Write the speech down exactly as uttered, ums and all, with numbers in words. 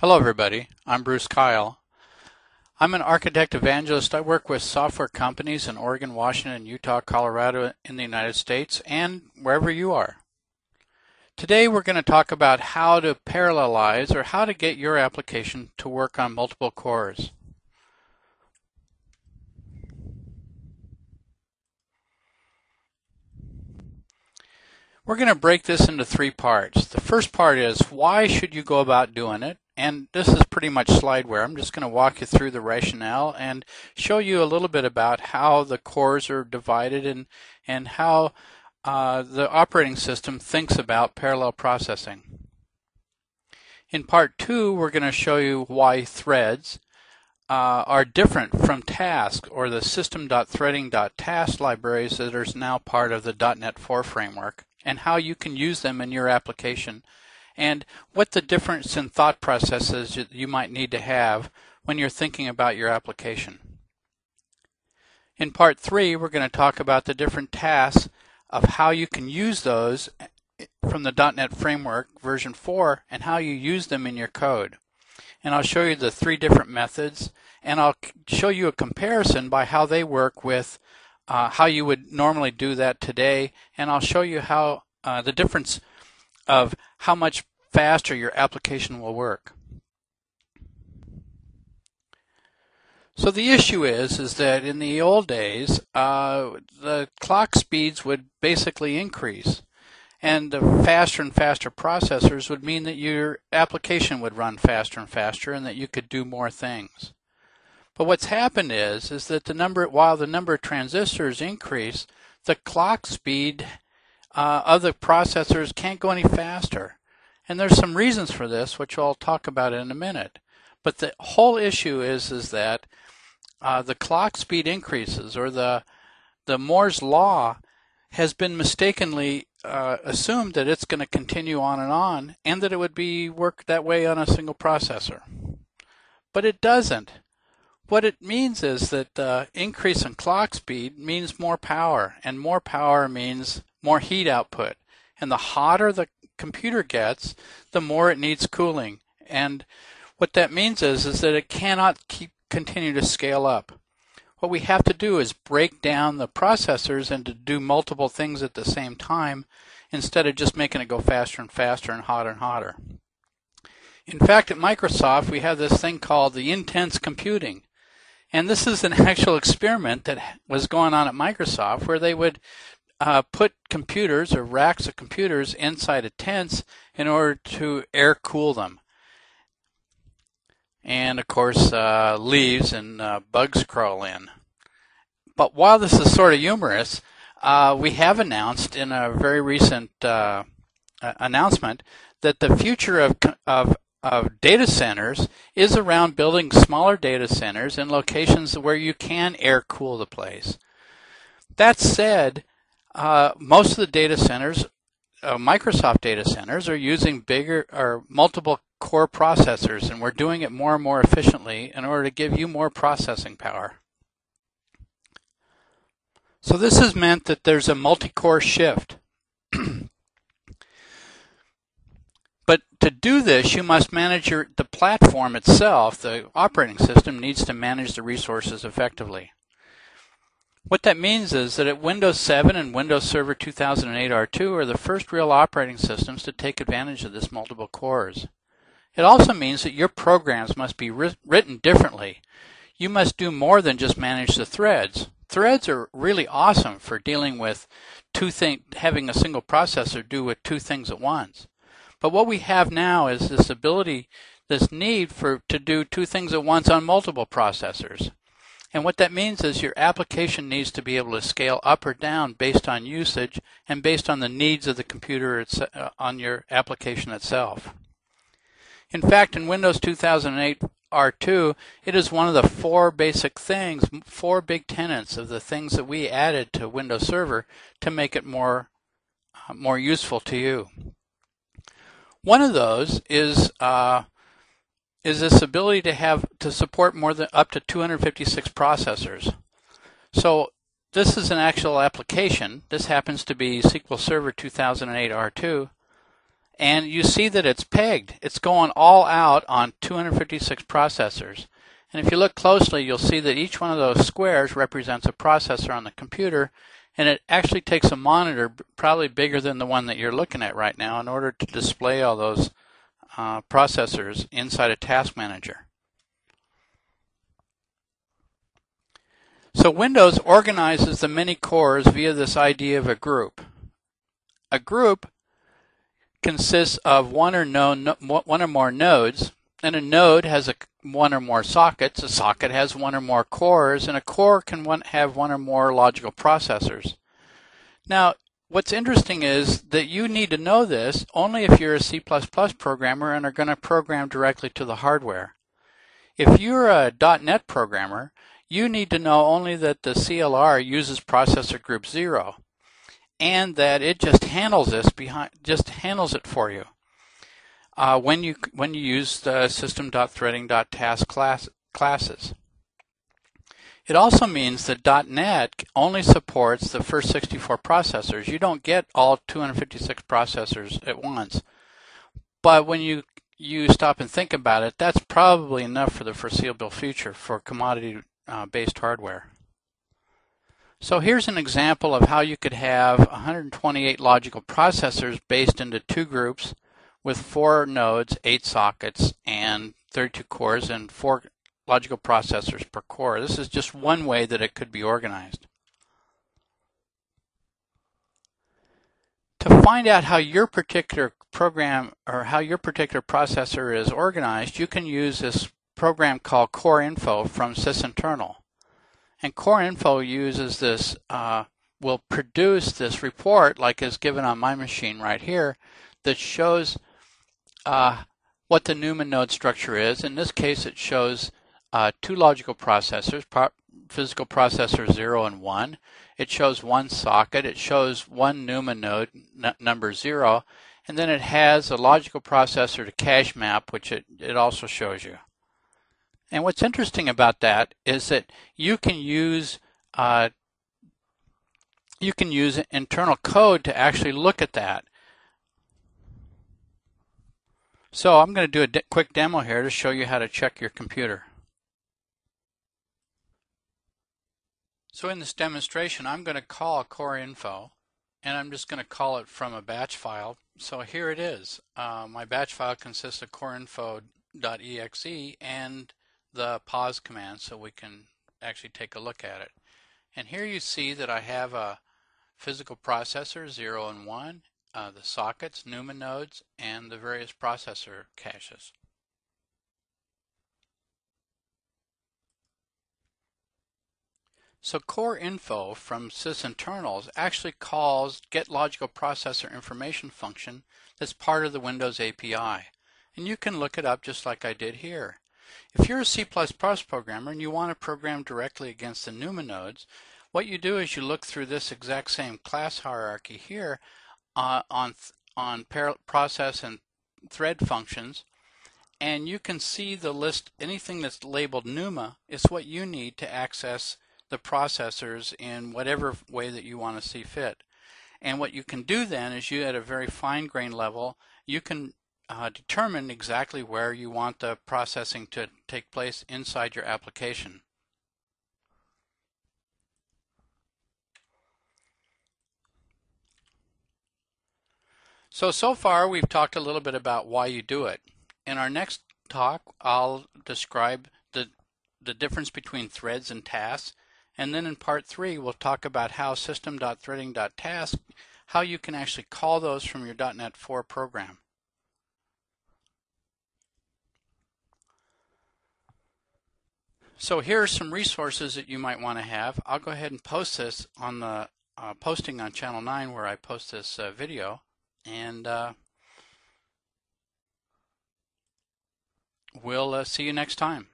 Hello everybody, I'm Bruce Kyle. I'm an architect evangelist. I work with software companies in Oregon, Washington, Utah, Colorado in the United States, and wherever you are. Today we're going to talk about how to parallelize or how to get your application to work on multiple cores. We're going to break this into three parts. The first part is why should you go about doing it? And this is pretty much slideware. I'm just going to walk you through the rationale and show you a little bit about how the cores are divided and, and how uh, the operating system thinks about parallel processing. In part two, we're going to show you why threads uh, are different from task or the system.threading.task libraries that are now part of the dot net four framework, and how you can use them in your application, and what the difference in thought processes you might need to have when you're thinking about your application. In part three, we're going to talk about the different tasks of how you can use those from the dot net framework version four and how you use them in your code. And I'll show you the three different methods, and I'll show you a comparison by how they work with Uh, how you would normally do that today, and I'll show you how uh, the difference of how much faster your application will work. So the issue is is that in the old days uh, the clock speeds would basically increase, and the faster and faster processors would mean that your application would run faster and faster and that you could do more things. But what's happened is, is that the number, while the number of transistors increase, the clock speed uh, of the processors can't go any faster. And there's some reasons for this, which I'll talk about in a minute. But the whole issue is, is that uh, the clock speed increases, or the the Moore's law has been mistakenly uh, assumed that it's going to continue on and on, and that it would be work that way on a single processor. But it doesn't. What it means is that the increase in clock speed means more power, and more power means more heat output. And the hotter the computer gets, the more it needs cooling. And what that means is, is that it cannot keep continue to scale up. What we have to do is break down the processors and to do multiple things at the same time, instead of just making it go faster and faster and hotter and hotter. In fact, at Microsoft, we have this thing called the intense computing. And this is an actual experiment that was going on at Microsoft, where they would uh, put computers or racks of computers inside of tents in order to air cool them. And of course, uh, leaves and uh, bugs crawl in. But while this is sort of humorous, uh, we have announced in a very recent uh, announcement that the future of, of of data centers is around building smaller data centers in locations where you can air cool the place. That said, uh, most of the data centers, uh, Microsoft data centers, are using bigger or multiple core processors, and we're doing it more and more efficiently in order to give you more processing power. So this has meant that there's a multi-core shift. But to do this, you must manage your, the platform itself. The operating system needs to manage the resources effectively. What that means is that at Windows seven and Windows Server two thousand eight R two are the first real operating systems to take advantage of this multiple cores. It also means that your programs must be written differently. You must do more than just manage the threads. Threads are really awesome for dealing with two things, having a single processor do with two things at once. But what we have now is this ability, this need for to do two things at once on multiple processors. And what that means is your application needs to be able to scale up or down based on usage and based on the needs of the computer it's, uh, on your application itself. In fact, in Windows two thousand eight R two, it is one of the four basic things, four big tenets of the things that we added to Windows Server to make it more, uh, more useful to you. One of those is uh, is this ability to have to support more than up to two hundred fifty-six processors. So this is an actual application. This happens to be S Q L Server two thousand eight R two, And you see that it's pegged. It's going all out on two hundred fifty-six processors. And if you look closely, you'll see that each one of those squares represents a processor on the computer, and it actually takes a monitor probably bigger than the one that you're looking at right now in order to display all those uh, processors inside a task manager. So Windows organizes the many cores via this idea of a group. A group consists of one or, no, no, one or more nodes, and a node has a, one or more sockets. A socket has one or more cores, and a core can one, have one or more logical processors. Now, what's interesting is that you need to know this only if you're a C plus plus programmer and are going to program directly to the hardware. If you're a dot net programmer, you need to know only that the C L R uses processor group zero, and that it just handles this behind, just handles it for you uh, when you when you use the system.threading.task class, classes. It also means that dot net only supports the first sixty-four processors. You don't get all two hundred fifty-six processors at once. But when you you stop and think about it, that's probably enough for the foreseeable future for commodity-based uh, hardware. So here's an example of how you could have one hundred twenty-eight logical processors based into two groups with four nodes, eight sockets, and thirty-two cores, and four logical processors per core. This is just one way that it could be organized. To find out how your particular program or how your particular processor is organized, you can use this program called CoreInfo from sysinternal. And CoreInfo uses this, uh, will produce this report like is given on my machine right here that shows uh, what the Newman node structure is. In this case, it shows uh, two logical processors, pro physical processor zero and one. It shows one socket. It shows one Newman node, number zero. And then it has a logical processor to cache map, which it, it also shows you. And what's interesting about that is that you can use uh, you can use internal code to actually look at that. So I'm going to do a de- quick demo here to show you how to check your computer. So in this demonstration, I'm going to call CoreInfo, and I'm just going to call it from a batch file. So here it is. Uh, my batch file consists of coreinfo.exe and the pause command, so we can actually take a look at it. And here you see that I have a physical processor zero and one, uh, the sockets, Newman nodes, and the various processor caches. So CoreInfo from sysinternals actually calls getLogicalProcessor information function that's part of the Windows A P I. And you can look it up just like I did here. If you're a C plus plus programmer and you want to program directly against the Newman nodes, what you do is you look through this exact same class hierarchy here uh, on, on process and thread functions, and you can see the list. Anything that's labeled Numa is what you need to access the processors in whatever way that you want to see fit. And what you can do then is you, at a very fine-grained level, you can uh, determine exactly where you want the processing to take place inside your application. So, so far we've talked a little bit about why you do it. In our next talk, I'll describe the, the difference between threads and tasks. And then in part three, we'll talk about how system.threading.task, how you can actually call those from your dot net four program. So here are some resources that you might want to have. I'll go ahead and post this on the uh, posting on Channel nine where I post this uh, video. And uh, we'll uh, see you next time.